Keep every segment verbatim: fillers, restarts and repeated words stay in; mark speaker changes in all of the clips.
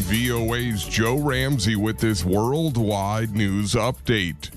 Speaker 1: V O A's Joe Ramsey with this worldwide news update.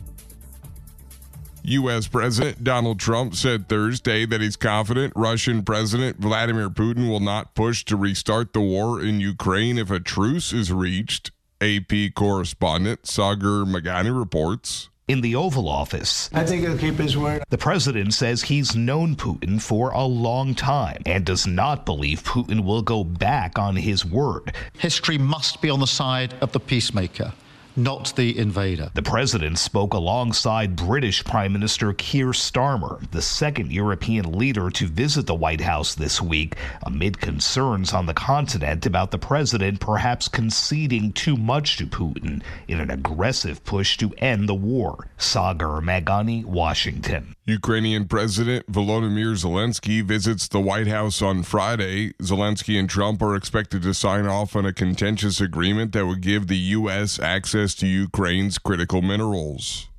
Speaker 1: U S President Donald Trump said Thursday that he's confident Russian President Vladimir Putin will not push to restart the war in Ukraine if a truce is reached. A P correspondent Sagar Meghani reports.
Speaker 2: In the Oval Office,
Speaker 3: I think he'll keep his word.
Speaker 2: The president says he's known Putin for a long time and does not believe Putin will go back on his word.
Speaker 4: History must be on the side of the peacemaker, not the invader.
Speaker 2: The president spoke alongside British Prime Minister Keir Starmer, the second European leader to visit the White House this week, amid concerns on the continent about the president perhaps conceding too much to Putin in an aggressive push to end the war. Sagar Meghani, Washington.
Speaker 1: Ukrainian President Volodymyr Zelensky visits the White House on Friday. Zelensky and Trump are expected to sign off on a contentious agreement that would give the U S access to Ukraine's critical minerals.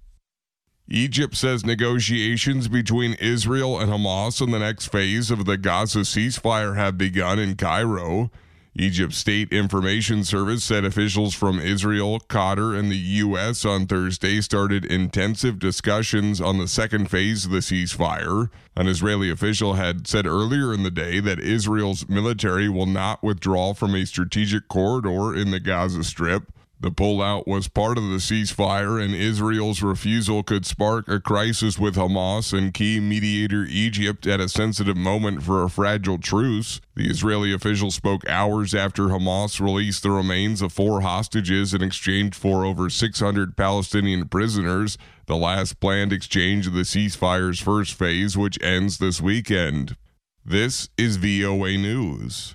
Speaker 1: Egypt says negotiations between Israel and Hamas on the next phase of the Gaza ceasefire have begun in Cairo. Egypt's State Information Service said officials from Israel, Qatar, and the U S on Thursday started intensive discussions on the second phase of the ceasefire. An Israeli official had said earlier in the day that Israel's military will not withdraw from a strategic corridor in the Gaza Strip. The pullout was part of the ceasefire, and Israel's refusal could spark a crisis with Hamas and key mediator Egypt at a sensitive moment for a fragile truce. The Israeli official spoke hours after Hamas released the remains of four hostages in exchange for over six hundred Palestinian prisoners, the last planned exchange of the ceasefire's first phase, which ends this weekend. This is V O A News.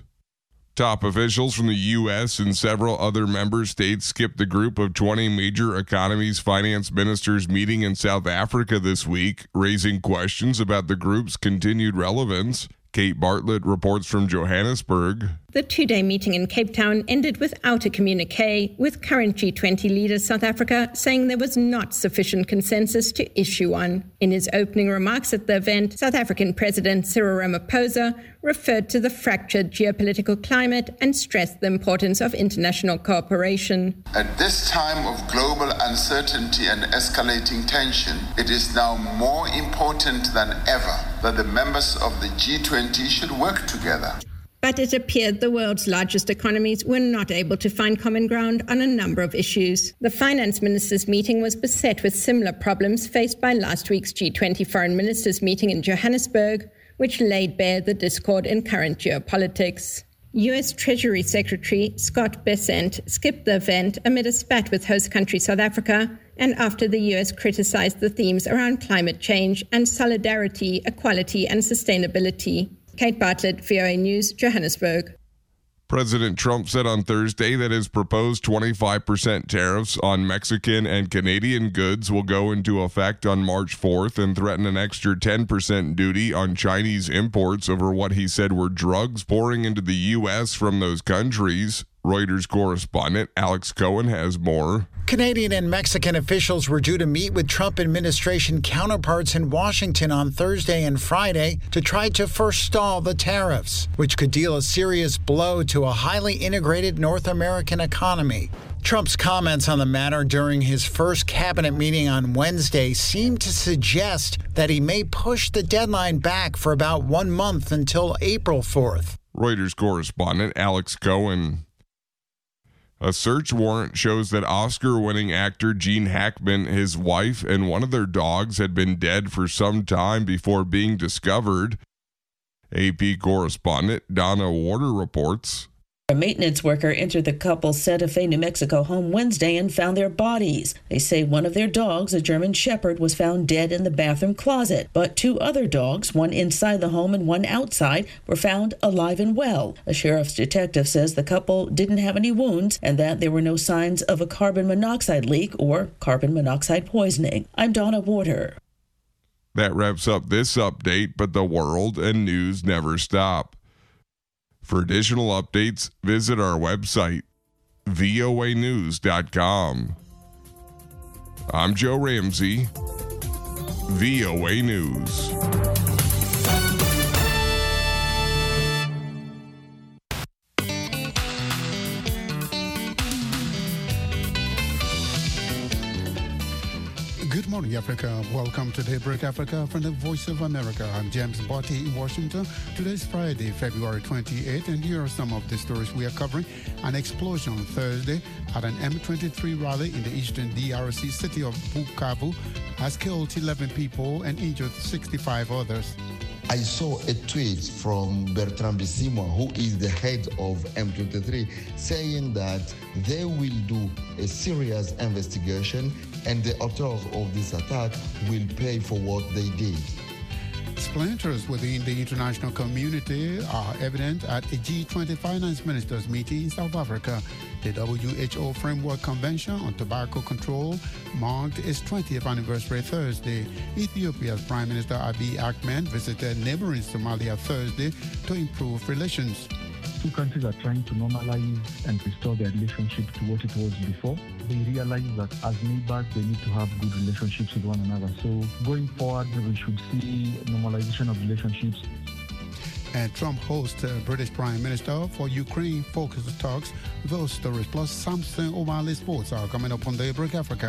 Speaker 1: Top officials from the U S and several other member states skipped the group of twenty major economies finance ministers meeting in South Africa this week, raising questions about the group's continued relevance. Kate Bartlett reports from Johannesburg.
Speaker 5: The two-day meeting in Cape Town ended without a communique, with current G twenty leader South Africa saying there was not sufficient consensus to issue one. In his opening remarks at the event, South African President Cyril Ramaphosa referred to the fractured geopolitical climate and stressed the importance of international cooperation.
Speaker 6: At this time of global uncertainty and escalating tension, it is now more important than ever that the members of the G twenty should work together.
Speaker 5: But it appeared the world's largest economies were not able to find common ground on a number of issues. The finance ministers' meeting was beset with similar problems faced by last week's G twenty foreign ministers' meeting in Johannesburg, which laid bare the discord in current geopolitics. U S Treasury Secretary Scott Bessent skipped the event amid a spat with host country South Africa and after the U S criticized the themes around climate change and solidarity, equality, and sustainability. Kate Bartlett, V O A News, Johannesburg.
Speaker 1: President Trump said on Thursday that his proposed twenty-five percent tariffs on Mexican and Canadian goods will go into effect on March fourth and threaten an extra ten percent duty on Chinese imports over what he said were drugs pouring into the U S from those countries. Reuters correspondent Alex Cohen has more.
Speaker 7: Canadian and Mexican officials were due to meet with Trump administration counterparts in Washington on Thursday and Friday to try to forestall the tariffs, which could deal a serious blow to a highly integrated North American economy. Trump's comments on the matter during his first cabinet meeting on Wednesday seemed to suggest that he may push the deadline back for about one month until April fourth.
Speaker 1: Reuters correspondent Alex Cohen. A search warrant shows that Oscar-winning actor Gene Hackman, his wife, and one of their dogs had been dead for some time before being discovered. A P correspondent Donna Warder reports.
Speaker 8: A maintenance worker entered the couple's Santa Fe, New Mexico home Wednesday and found their bodies. They say one of their dogs, a German Shepherd, was found dead in the bathroom closet, but two other dogs, one inside the home and one outside, were found alive and well. A sheriff's detective says the couple didn't have any wounds and that there were no signs of a carbon monoxide leak or carbon monoxide poisoning. I'm Donna Warder.
Speaker 1: That wraps up this update, but the world and news never stop. For additional updates, visit our website, V O A news dot com. I'm Joe Ramsey, V O A News.
Speaker 3: morning, Africa. Welcome to Daybreak Africa from the Voice of America. I'm James Botti in Washington. Today's Friday, February twenty-eighth, and here are some of the stories we are covering. An explosion on Thursday at an M twenty-three rally in the eastern D R C city of Bukavu has killed eleven people and injured sixty-five others.
Speaker 9: I saw a tweet from Bertrand Bisimwa, who is the head of M twenty-three, saying that they will do a serious investigation and the authors of this attack will pay for what they did.
Speaker 3: Splinters within the international community are evident at a G twenty finance ministers meeting in South Africa. The W H O Framework Convention on Tobacco Control marked its twentieth anniversary Thursday. Ethiopia's Prime Minister Abiy Ahmed visited neighboring Somalia Thursday to improve relations.
Speaker 10: Two countries are trying to normalize and restore their relationship to what it was before. They realize that as neighbors, they need to have good relationships with one another. So going forward, we should see normalization of relationships.
Speaker 3: And Trump hosts uh, British Prime Minister for Ukraine-focused talks. Those stories plus Samson O'Malley Sports are coming up on Daybreak Africa.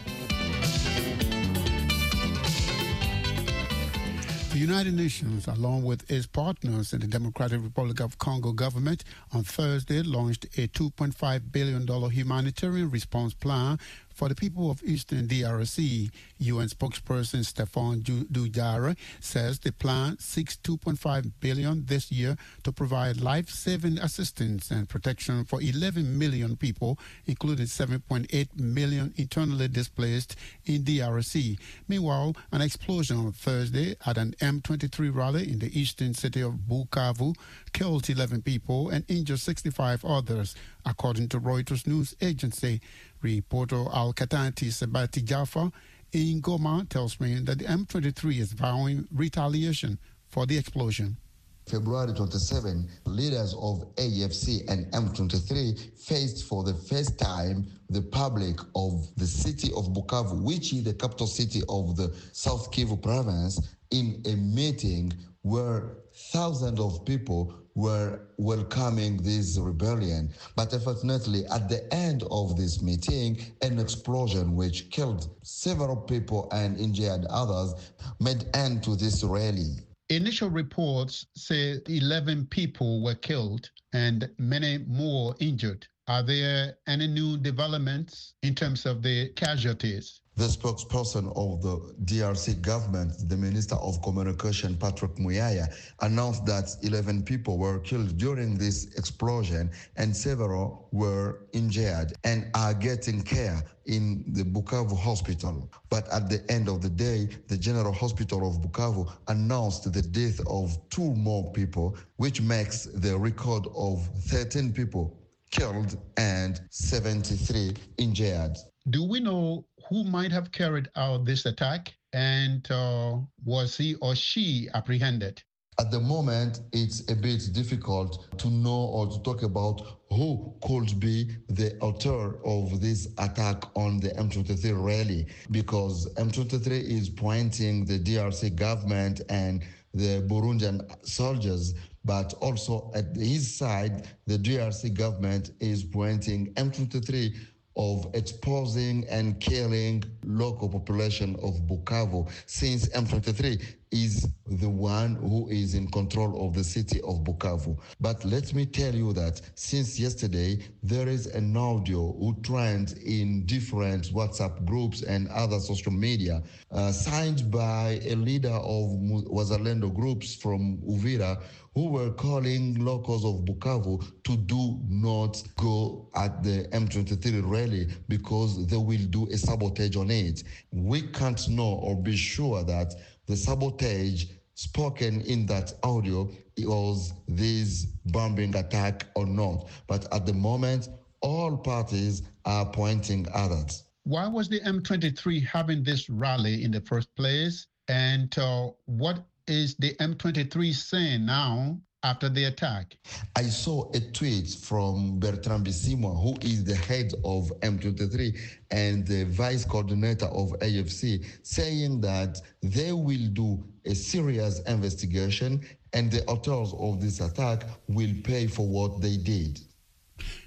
Speaker 3: The United Nations, along with its partners in the Democratic Republic of Congo government, on Thursday launched a two point five billion dollars humanitarian response plan for the people of Eastern D R C. U N spokesperson Stéphane Dujarric says the plan seeks two point five billion dollars this year to provide life-saving assistance and protection for eleven million people, including seven point eight million internally displaced in D R C. Meanwhile, an explosion on Thursday at an M twenty-three rally in the eastern city of Bukavu killed eleven people and injured sixty-five others, according to Reuters news agency. Reporter Al-Katati Sabati Jaffa in Goma tells me that the M twenty-three is vowing retaliation for the explosion.
Speaker 9: February twenty-seventh, leaders of A F C and M twenty-three faced for the first time the public of the city of Bukavu, which is the capital city of the South Kivu province, in a meeting where thousands of people were welcoming this rebellion. But unfortunately, at the end of this meeting, an explosion which killed several people and injured others made end to this rally.
Speaker 3: Initial reports say eleven people were killed and many more injured. Are there any new developments in terms of the casualties?
Speaker 9: The spokesperson of the D R C government, the Minister of Communication, Patrick Muyaya, announced that eleven people were killed during this explosion and several were injured and are getting care in the Bukavu hospital. But at the end of the day, the General Hospital of Bukavu announced the death of two more people, which makes the record of thirteen people killed and seventy-three injured.
Speaker 3: Do we know who might have carried out this attack, and uh, was he or she apprehended?
Speaker 9: At the moment, it's a bit difficult to know or to talk about who could be the author of this attack on the M twenty-three rally, because M twenty-three is pointing the D R C government and the Burundian soldiers, but also at his side, the D R C government is pointing M twenty-three of exposing and killing local population of Bukavu, since M twenty-three is the one who is in control of the city of Bukavu. But let me tell you that since yesterday, there is an audio who trend in different WhatsApp groups and other social media, uh, signed by a leader of Wazalendo groups from Uvira, who were calling locals of Bukavu to do not go at the M twenty-three rally because they will do a sabotage on it. We can't know or be sure that the sabotage spoken in that audio was this bombing attack or not. But at the moment, all parties are pointing others.
Speaker 3: Why was the M twenty-three having this rally in the first place? And uh, what is the M twenty-three saying now after the attack?
Speaker 9: I saw a tweet from Bertrand Bisimwa, who is the head of M twenty-three and the vice coordinator of A F C, saying that they will do a serious investigation and the authors of this attack will pay for what they did.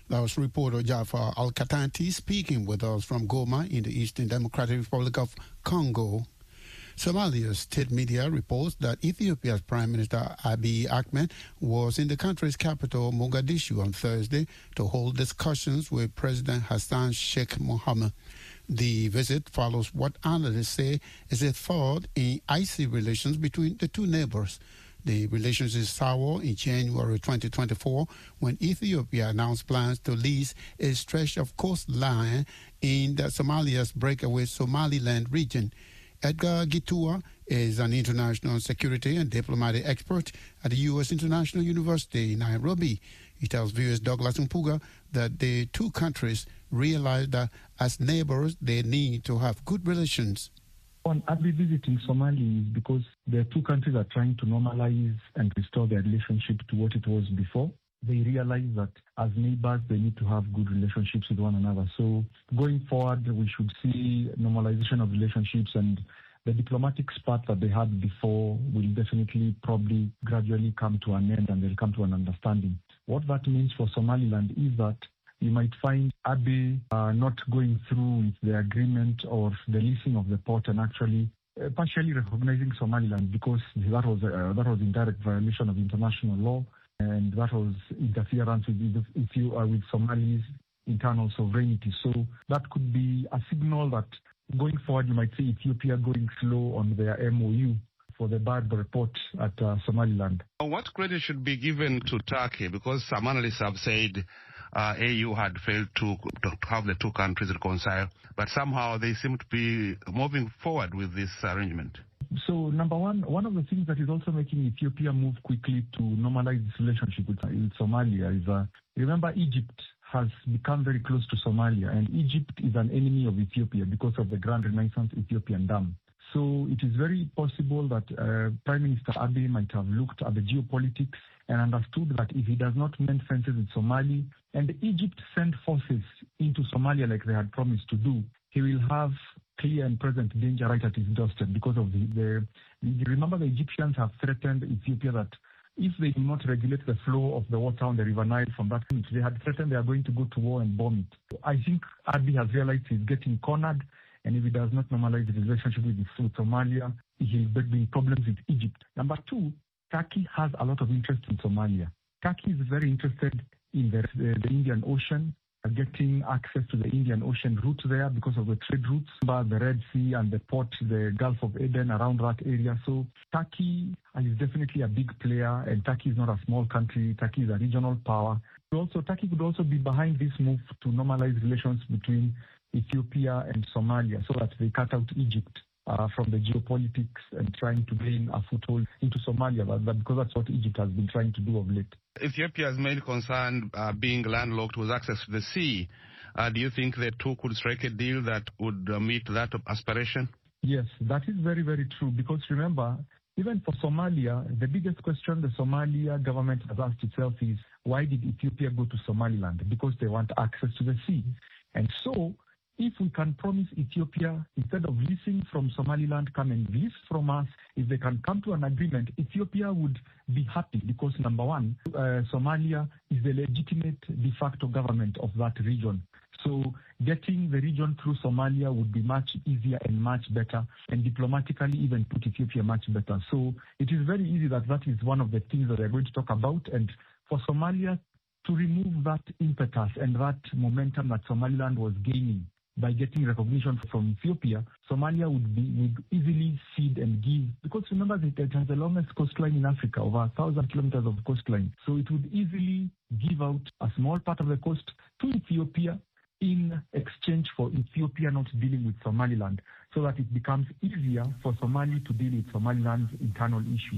Speaker 3: That was reporter Jafar Al-Katanti speaking with us from Goma in the Eastern Democratic Republic of Congo. Somalia's state media reports that Ethiopia's Prime Minister Abiy Ahmed was in the country's capital, Mogadishu, on Thursday to hold discussions with President Hassan Sheikh Mohamud. The visit follows what analysts say is a thaw in icy relations between the two neighbors. The relations is sour in January twenty twenty-four when Ethiopia announced plans to lease a stretch of coastline in the Somalia's breakaway Somaliland region. Edgar Gitua is an international security and diplomatic expert at the U S International University in Nairobi. He tells viewers Douglas Mpuga that the two countries realize that as neighbors they need to have good relations.
Speaker 10: On Abiy visiting Somalia is because the two countries are trying to normalize and restore their relationship to what it was before. They realize that as neighbors, they need to have good relationships with one another. So going forward, we should see normalization of relationships, and the diplomatic spat that they had before will definitely probably gradually come to an end, and they'll come to an understanding. What that means for Somaliland is that you might find Abiy uh, not going through with the agreement or the leasing of the port and actually uh, partially recognizing Somaliland, because that was uh, that was in direct violation of international law, and that was interference with, if you are with Somali's internal sovereignty. So that could be a signal that going forward you might see Ethiopia going slow on their M O U for the Barbary port at uh, Somaliland.
Speaker 11: What credit should be given to Turkey? Because some analysts have said uh, A U had failed to, to have the two countries reconcile, but somehow they seem to be moving forward with this arrangement.
Speaker 10: So, number one, one of the things that is also making Ethiopia move quickly to normalize its relationship with, with Somalia is, uh, remember, Egypt has become very close to Somalia, and Egypt is an enemy of Ethiopia because of the Grand Renaissance Ethiopian Dam. So it is very possible that uh, Prime Minister Abiy might have looked at the geopolitics and understood that if he does not mend fences with Somali and Egypt send forces into Somalia like they had promised to do, he will have clear and present danger right at his doorstep because of the, the, the remember the Egyptians have threatened Ethiopia that if they do not regulate the flow of the water on the River Nile from that point, they had threatened they are going to go to war and bomb it. I think Abiy has realized he's getting cornered, and if he does not normalize the relationship with, with Somalia, he'll be in problems with Egypt. Number two, Turkey has a lot of interest in Somalia. Turkey is very interested in the, the, the Indian Ocean, getting access to the Indian Ocean route there because of the trade routes, the Red Sea and the port, the Gulf of Aden, around that area. So Turkey is definitely a big player, and Turkey is not a small country. Turkey is a regional power. Also, Turkey could also be behind this move to normalize relations between Ethiopia and Somalia so that they cut out Egypt uh, from the geopolitics and trying to gain a foothold into Somalia, but, but because that's what Egypt has been trying to do of late.
Speaker 11: Ethiopia's main concern uh, being landlocked was access to the sea. Uh, do you think the two could strike a deal that would uh, meet that aspiration?
Speaker 10: Yes, that is very, very true, because remember, even for Somalia, the biggest question the Somalia government has asked itself is, why did Ethiopia go to Somaliland? Because they want access to the sea. And so, if we can promise Ethiopia, instead of leasing from Somaliland, come and lease from us, if they can come to an agreement, Ethiopia would be happy because, number one, uh, Somalia is the legitimate de facto government of that region. So getting the region through Somalia would be much easier and much better, and diplomatically even put Ethiopia much better. So it is very easy that that is one of the things that they're going to talk about. And for Somalia to remove that impetus and that momentum that Somaliland was gaining by getting recognition from Ethiopia, Somalia would be would easily cede and give, because remember that it has the longest coastline in Africa, over a thousand kilometers of coastline. So it would easily give out a small part of the coast to Ethiopia in exchange for Ethiopia not dealing with Somaliland, so that it becomes easier for Somali to deal with Somaliland's internal issues.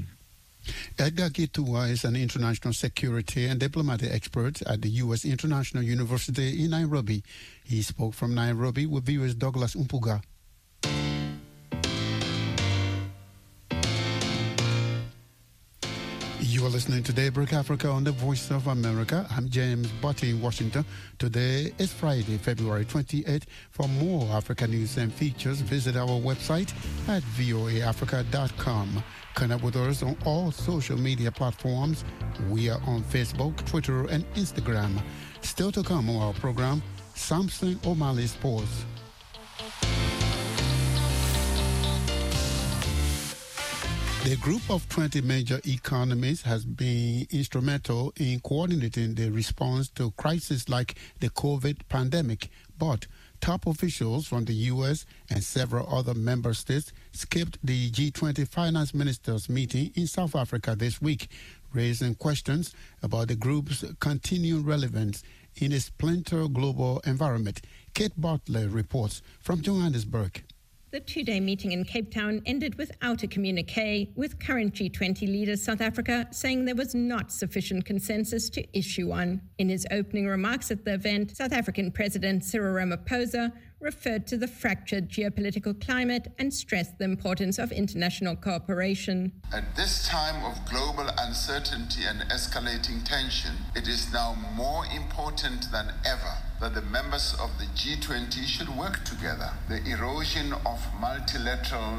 Speaker 3: Edgar Gitua is an international security and diplomatic expert at the U S International University in Nairobi. He spoke from Nairobi with viewers Douglas Mpuga. You are listening to Daybreak Africa on the Voice of America. I'm James Butty in Washington. Today is Friday, February twenty-eighth. For more Africa news and features, visit our website at voa africa dot com. Connect with us on all social media platforms. We are on Facebook, Twitter, and Instagram. Still to come on our program, Samson O'Malley Sports. The group of twenty major economies has been instrumental in coordinating the response to crises like the COVID pandemic, but top officials from the U S and several other member states skipped the G twenty finance ministers meeting in South Africa this week, raising questions about the group's continuing relevance in a splinter global environment. Kate Bartlett reports from Johannesburg.
Speaker 5: The two-day meeting in Cape Town ended without a communique, with current G twenty leader South Africa saying there was not sufficient consensus to issue one. In his opening remarks at the event, South African President Cyril Ramaphosa referred to the fractured geopolitical climate and stressed the importance of international cooperation.
Speaker 6: At this time of global uncertainty and escalating tension, it is now more important than ever that the members of the G twenty should work together. The erosion of multilateralism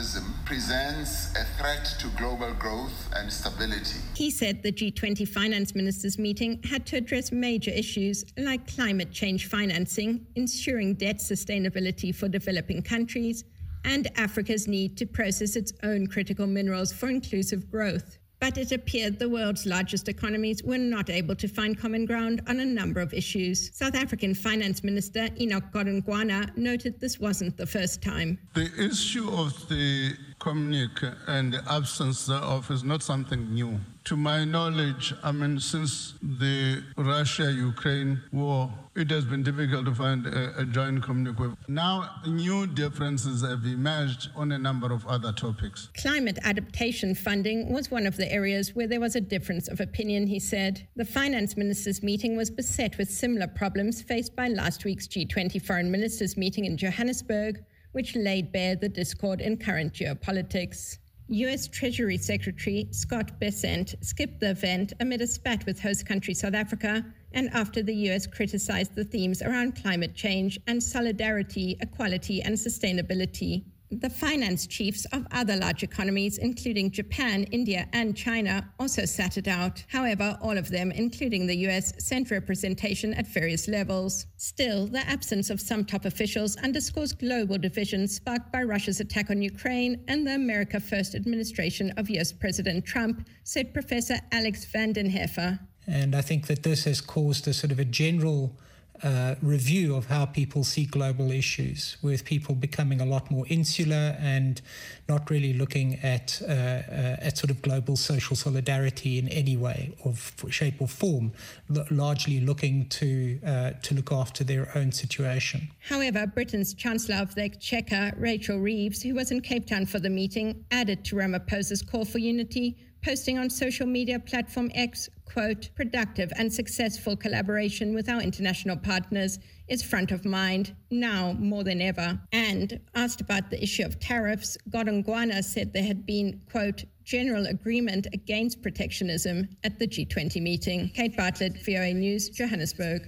Speaker 6: presents a threat to global growth and stability.
Speaker 5: He said the G twenty finance ministers meeting had to address major issues like climate change financing, ensuring debt sustainability for developing countries, and Africa's need to process its own critical minerals for inclusive growth. But it appeared the world's largest economies were not able to find common ground on a number of issues. South African Finance Minister Enoch Godongwana noted this wasn't the first time.
Speaker 12: The issue of the communique and the absence thereof is not something new. To my knowledge, I mean, since the Russia-Ukraine war, it has been difficult to find a, a joint communique. Now, new differences have emerged on a number of other topics.
Speaker 5: Climate adaptation funding was one of the areas where there was a difference of opinion, he said. The finance ministers' meeting was beset with similar problems faced by last week's G twenty foreign ministers' meeting in Johannesburg, which laid bare the discord in current geopolitics. U S Treasury Secretary Scott Bessent skipped the event amid a spat with host country South Africa and after the U S criticized the themes around climate change and solidarity, equality, and sustainability. The finance chiefs of other large economies, including Japan, India, and China, also sat it out. However, all of them, including the U S, sent representation at various levels. Still, the absence of some top officials underscores global divisions sparked by Russia's attack on Ukraine and the America First administration of U S President Trump, said Professor Alex Vandenheffer.
Speaker 13: And I think that this has caused a sort of a general Uh, review of how people see global issues, with people becoming a lot more insular and not really looking at uh, uh, at sort of global social solidarity in any way, or shape or form, l- largely looking to uh, to look after their own situation.
Speaker 5: However, Britain's Chancellor of the Exchequer, Rachel Reeves, who was in Cape Town for the meeting, added to Ramaphosa's call for unity, posting on social media platform X, quote, "Productive and successful collaboration with our international partners is front of mind now more than ever." And asked about the issue of tariffs, Godongwana said there had been, quote, "general agreement against protectionism" at the G twenty meeting. Kate Bartlett, V O A News, Johannesburg.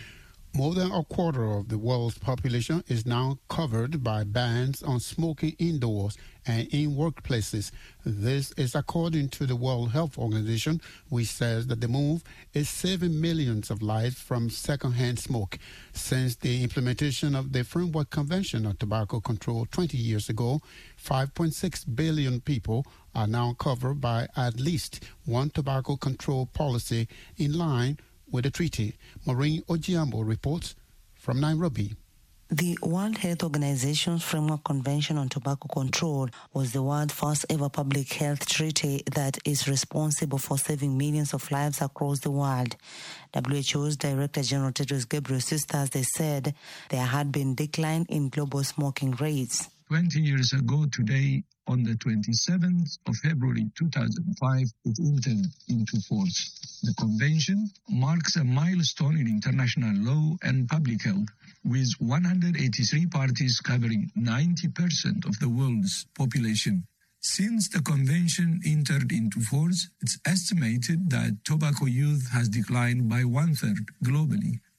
Speaker 3: More than a quarter of the world's population is now covered by bans on smoking indoors and in workplaces. This is according to the World Health Organization, which says that the move is saving millions of lives from secondhand smoke. Since the implementation of the Framework Convention on Tobacco Control twenty years ago, five point six billion people are now covered by at least one tobacco control policy in line with the treaty. Maureen Ojiambo reports from Nairobi.
Speaker 14: The World Health Organization's Framework Convention on Tobacco Control was the world's first ever public health treaty that is responsible for saving millions of lives across the world. W H O's Director General Tedros Ghebreyesus Thursday said there had been decline in global smoking rates.
Speaker 15: Twenty years ago today, on the twenty-seventh of February two thousand five, it entered into force. The convention marks a milestone in international law and public health, with one hundred eighty-three parties covering ninety percent of the world's population. Since the convention entered into force, it's estimated that tobacco use has declined by one-third globally.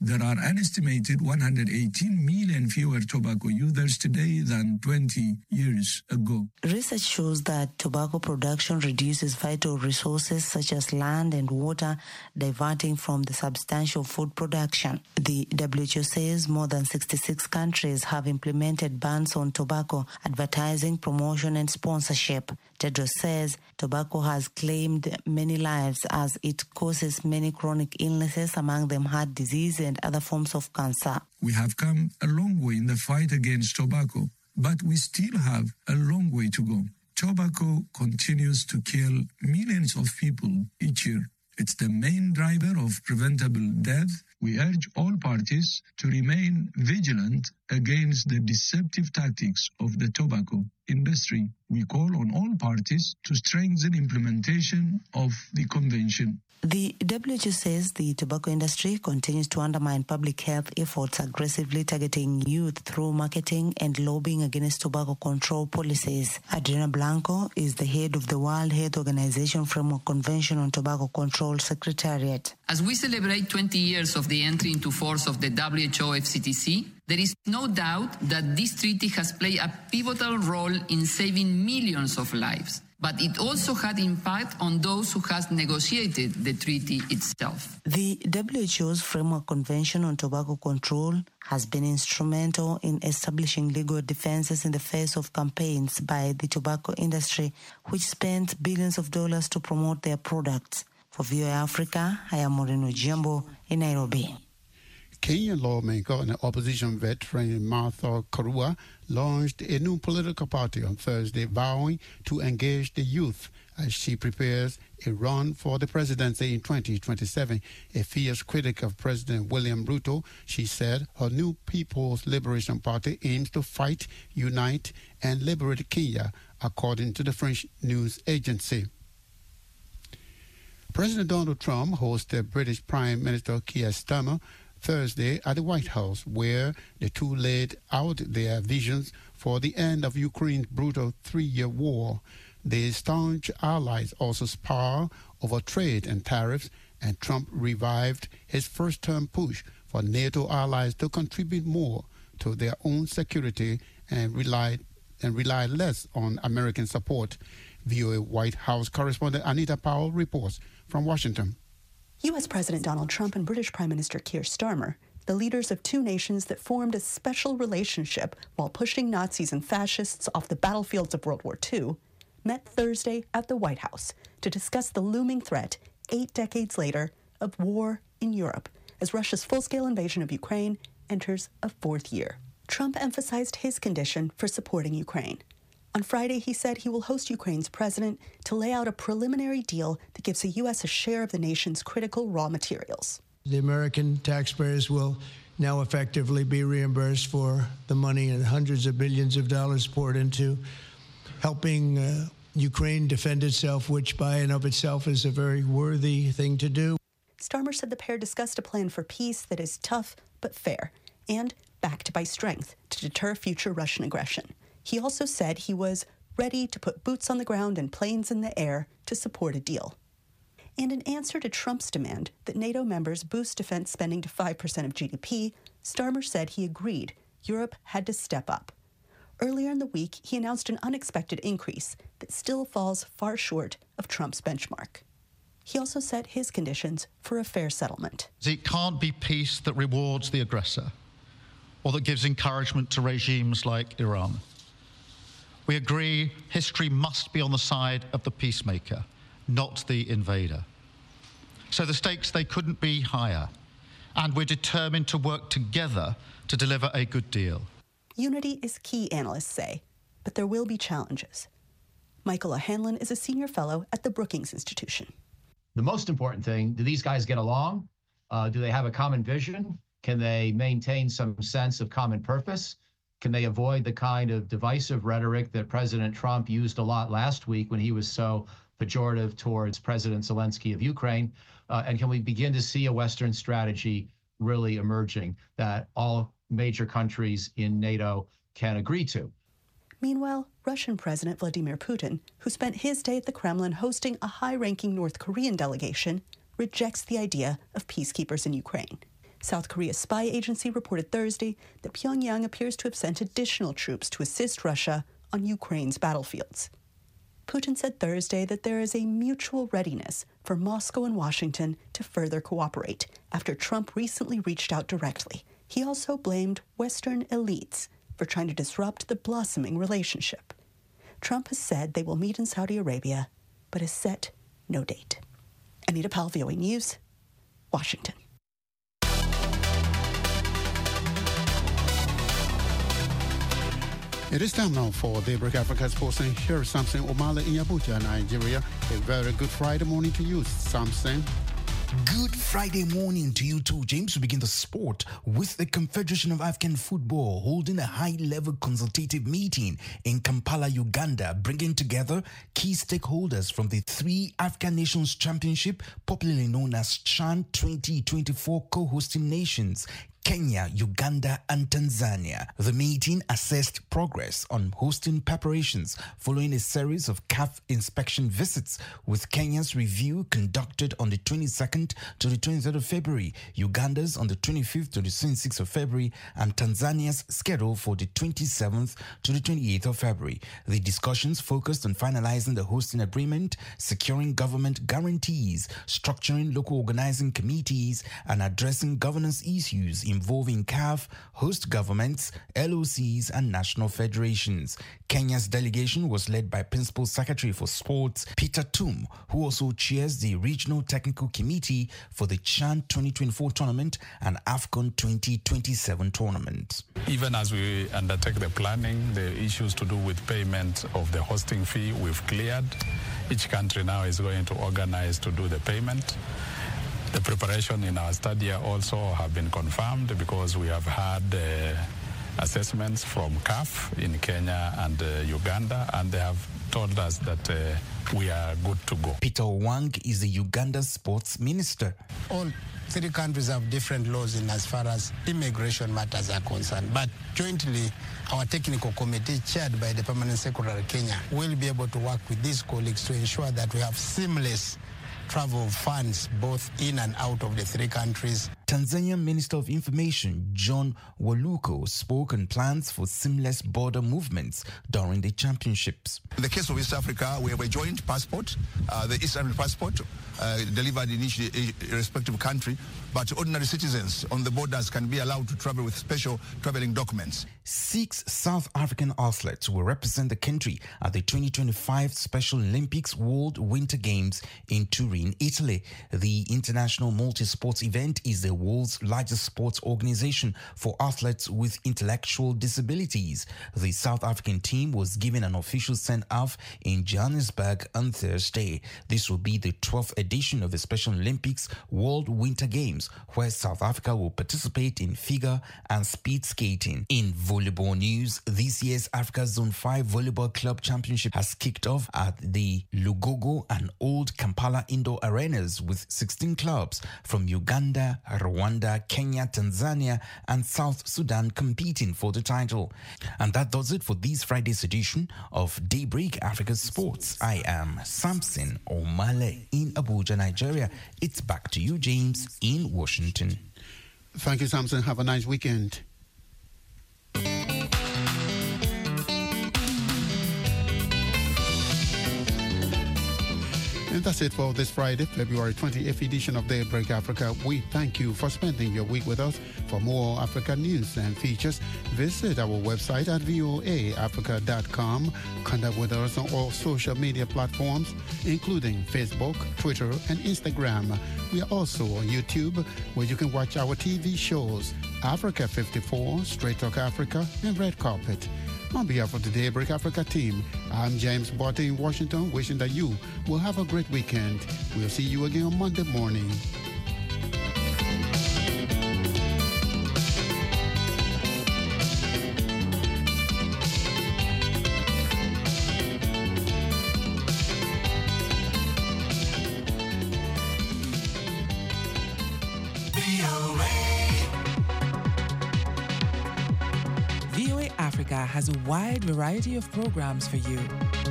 Speaker 15: There are an estimated one hundred eighteen million fewer tobacco users today than twenty years ago.
Speaker 14: Research shows that tobacco production reduces vital resources such as land and water, diverting from the substantial food production. The W H O says more than sixty-six countries have implemented bans on tobacco advertising, promotion, and sponsorship. Tedros says tobacco has claimed many lives as it causes many chronic illnesses, among them heart disease and other forms of cancer.
Speaker 15: We have come a long way in the fight against tobacco, but we still have a long way to go. Tobacco continues to kill millions of people each year. It's the main driver of preventable death. We urge all parties to remain vigilant against the deceptive tactics of the tobacco industry. We call on all parties to strengthen implementation of the convention.
Speaker 14: The W H O says the tobacco industry continues to undermine public health efforts, aggressively targeting youth through marketing and lobbying against tobacco control policies. Adriana Blanco is the head of the World Health Organization Framework Convention on Tobacco Control Secretariat.
Speaker 16: As we celebrate twenty years of the entry into force of the W H O F C T C, there is no doubt that this treaty has played a pivotal role in saving millions of lives. But it also had impact on those who has negotiated the treaty itself.
Speaker 14: The W H O's Framework Convention on Tobacco Control has been instrumental in establishing legal defenses in the face of campaigns by the tobacco industry, which spent billions of dollars to promote their products. For V O A Africa, I am Moreno Jimbo in Nairobi.
Speaker 3: Kenyan lawmaker and opposition veteran Martha Karua launched a new political party on Thursday, vowing to engage the youth as she prepares a run for the presidency in twenty twenty-seven. A fierce critic of President William Ruto, she said her new People's Liberation Party aims to fight, unite, and liberate Kenya, according to the French news agency. President Donald Trump hosted British Prime Minister Keir Starmer Thursday at the White House, where the two laid out their visions for the end of Ukraine's brutal three-year war. The staunch allies also spar over trade and tariffs, and Trump revived his first-term push for NATO allies to contribute more to their own security and rely, and rely less on American support. V O A White House correspondent Anita Powell reports from Washington.
Speaker 17: U S President Donald Trump and British Prime Minister Keir Starmer, the leaders of two nations that formed a special relationship while pushing Nazis and fascists off the battlefields of World War Two, met Thursday at the White House to discuss the looming threat, eight decades later, of war in Europe as Russia's full-scale invasion of Ukraine enters a fourth year. Trump emphasized his condition for supporting Ukraine. On Friday, he said he will host Ukraine's president to lay out a preliminary deal that gives the U S a share of the nation's critical raw materials.
Speaker 18: The American taxpayers will now effectively be reimbursed for the money and hundreds of billions of dollars poured into helping uh, Ukraine defend itself, which by and of itself is a very worthy thing to do.
Speaker 17: Starmer said the pair discussed a plan for peace that is tough but fair and backed by strength to deter future Russian aggression. He also said he was ready to put boots on the ground and planes in the air to support a deal. And in answer to Trump's demand that NATO members boost defense spending to five percent of G D P, Starmer said he agreed Europe had to step up. Earlier in the week, he announced an unexpected increase that still falls far short of Trump's benchmark. He also set his conditions for a fair settlement.
Speaker 4: It can't be peace that rewards the aggressor or that gives encouragement to regimes like Iran. We agree history must be on the side of the peacemaker, not the invader. So the stakes, they couldn't be higher, and we're determined to work together to deliver a good deal.
Speaker 17: Unity is key, analysts say, but there will be challenges. Michael O'Hanlon is a senior fellow at the Brookings Institution.
Speaker 19: The most important thing, do these guys get along? Uh, do they have a common vision? Can they maintain some sense of common purpose? Can they avoid the kind of divisive rhetoric that President Trump used a lot last week when he was so pejorative towards President Zelensky of Ukraine? Uh, and can we begin to see a Western strategy really emerging that all major countries in NATO can agree to?
Speaker 17: Meanwhile, Russian President Vladimir Putin, who spent his day at the Kremlin hosting a high-ranking North Korean delegation, rejects the idea of peacekeepers in Ukraine. South Korea's spy agency reported Thursday that Pyongyang appears to have sent additional troops to assist Russia on Ukraine's battlefields. Putin said Thursday that there is a mutual readiness for Moscow and Washington to further cooperate after Trump recently reached out directly. He also blamed Western elites for trying to disrupt the blossoming relationship. Trump has said they will meet in Saudi Arabia, but has set no date. Anita Powell, V O A News, Washington.
Speaker 3: It is time now for Daybreak Africa Sports, and here is Samson Omale in Abuja, Nigeria. A very good Friday morning to you, Samson.
Speaker 20: Good Friday morning to you too, James. We begin the sport with the Confederation of African Football holding a high-level consultative meeting in Kampala, Uganda, bringing together key stakeholders from the three African Nations Championship, popularly known as CHAN twenty twenty-four co-hosting nations, Kenya, Uganda, and Tanzania. The meeting assessed progress on hosting preparations following a series of C A F inspection visits, with Kenya's review conducted on the twenty-second to the twenty-third of February, Uganda's on the twenty-fifth to the twenty-sixth of February, and Tanzania's scheduled for the twenty-seventh to the twenty-eighth of February. The discussions focused on finalizing the hosting agreement, securing government guarantees, structuring local organizing committees, and addressing governance issues involving C A F, host governments, L O Cs, and national federations. Kenya's delegation was led by Principal Secretary for Sports, Peter Tum, who also chairs the Regional Technical Committee for the CHAN twenty twenty-four tournament and AFCON twenty twenty-seven tournament.
Speaker 21: Even as we undertake the planning, the issues to do with payment of the hosting fee, we've cleared. Each country now is going to organize to do the payment. The preparation in our stadia also have been confirmed because we have had uh, assessments from C A F in Kenya and uh, Uganda, and they have told us that uh, we are good to go.
Speaker 20: Peter Wang is the Uganda sports minister.
Speaker 22: All three countries have different laws in as far as immigration matters are concerned, but jointly our technical committee chaired by the Permanent Secretary Kenya will be able to work with these colleagues to ensure that we have seamless travel of funds both in and out of the three countries.
Speaker 20: Tanzanian Minister of Information John Waluko spoke on plans for seamless border movements during the championships.
Speaker 23: In the case of East Africa, we have a joint passport, uh, the East African passport, uh, delivered in each respective country, but ordinary citizens on the borders can be allowed to travel with special traveling documents.
Speaker 20: Six South African athletes will represent the country at the twenty twenty-five Special Olympics World Winter Games in Turin, Italy. The international multi-sports event is the world's largest sports organization for athletes with intellectual disabilities. The South African team was given an official send-off in Johannesburg on Thursday. This will be the twelfth edition of the Special Olympics World Winter Games, where South Africa will participate in figure and speed skating. In volleyball news, this year's Africa Zone five Volleyball Club Championship has kicked off at the Lugogo and Old Kampala Indoor Arenas with sixteen clubs from Uganda, Rwanda, Kenya, Tanzania, and South Sudan competing for the title. And that does it for this Friday's edition of Daybreak Africa Sports. I am Samson Omale in Abuja, Nigeria. It's back to you, James, in Washington.
Speaker 3: Thank you, Samson. Have a nice weekend. And that's it for this Friday, February twenty-eighth edition of Daybreak Africa. We thank you for spending your week with us. For more Africa news and features, visit our website at voa africa dot com. Connect with us on all social media platforms, including Facebook, Twitter, and Instagram. We are also on YouTube, where you can watch our T V shows, Africa fifty-four, Straight Talk Africa, and Red Carpet. On behalf of the Daybreak Africa team, I'm James Botte in Washington, wishing that you will have a great weekend. We'll see you again on Monday morning.
Speaker 24: Has a wide variety of programs for you.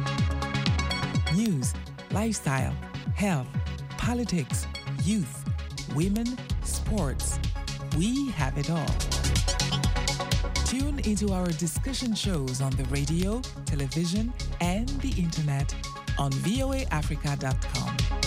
Speaker 24: News, lifestyle, health, politics, youth, women, sports, We have it all. Tune into our discussion shows on the radio, television, and the internet on voa africa dot com.